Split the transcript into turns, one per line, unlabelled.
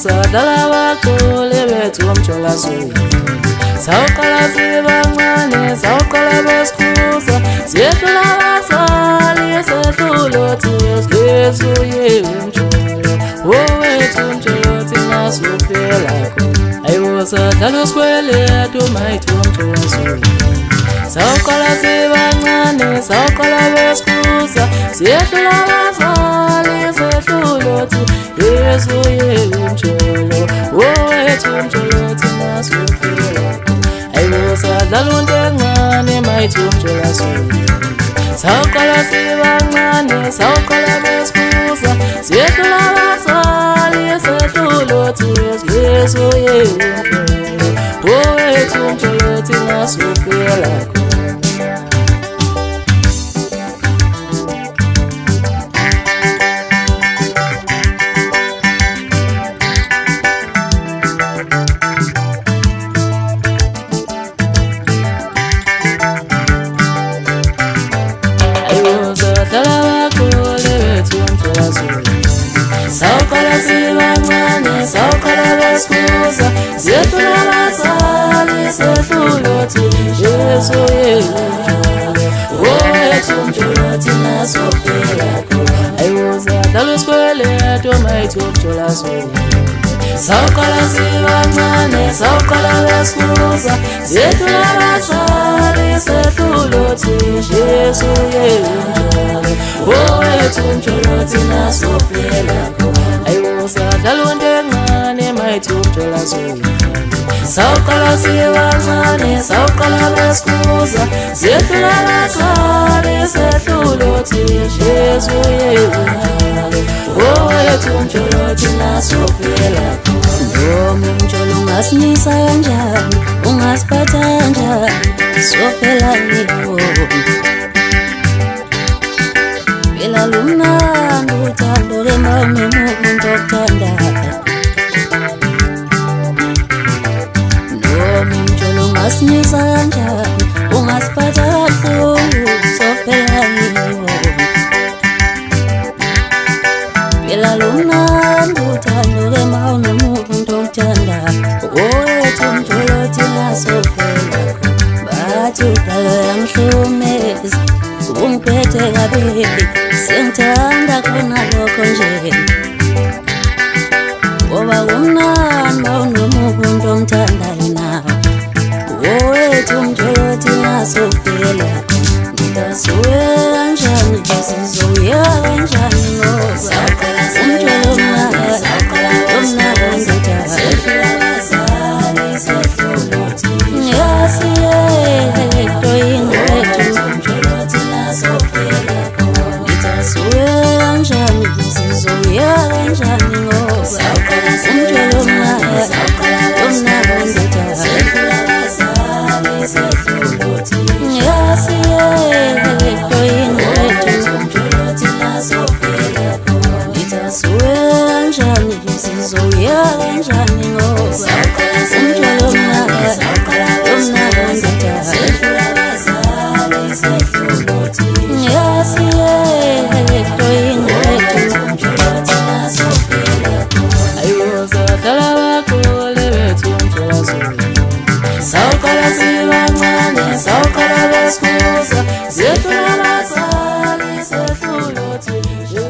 Ayiwosadala baqule bethu umjolazulu sawuqala sibancane sawuqala besikhuza siyehlula abazali sehlulo Yesu umjolo owethu umjolo thina sufela ayiwosadala usikweletu mayithi umjolazulu sawuqala sibancane sawuqala besikhuza siyehlula abazali sehlulo Yesu umjolo owethu umjolo thina sufela ayiwosadala untengane mayithi umjolazulu sawuqala sibancane sawuqala besikhuza siyehlula abazali sehlulo Yesu umjolo owethu umjolo thina sufela sawuqala sibancane sawuqala besikhuza siyehlula abazali sehlulo Yesu owethu umjolo thina sufela ayiwosadala usikweletu mayithi umjolazulu sawuqala sibancane sawuqala besikhuza siyehlula abazali sehlulo Yesu owethu umjolo thina sufela ayiwosadala untengane mayithi umjolazulu sawuqala sibancane sawuqala besikhuza siyehlula abazali sehlulo Yesu owethu umjolo thina sufela noma umjolo ungasinyisa kanjani ungasiphatha kanjani sofela yiwo phela lumnandi uthando kemame umuntu okuthandayo noma umjolo ungasinyisa kanjani ungasiphatha kabuhlungu sofela yiwo phela lumnandi uthando kemame umuntu okuthandayo owethu umjolo thina sofela bathi udalo yamhlumeza ungiphethe kabi sengithanda khona lokho nje ngoba kumnandi mawunomuntu ongithandayo nawe owethu umjolo thina sofela ngitasuke kanjani sizoya kanjani ngoba umjolo omnandi sehlula abazali sehlulo ngiyasiyekho ingwethu umjolo thina sofela ngitasuke kanjani sizoya kanjani ngoba umjolo omnandi sehlula abazali sehlulo ngiyasiyekho ingwethu umjolo thina sofela ngitasuke kanjani sizoya kanjani ngoba umjolo omnandi sehlula abazali sehlulo ngiyasiyekho ingwethu umjolo thina sofela ayiwosadala baqule bethu umjolazulu sawuqala sibancane sawuqala besikhuza siyehlula abazali sehlulo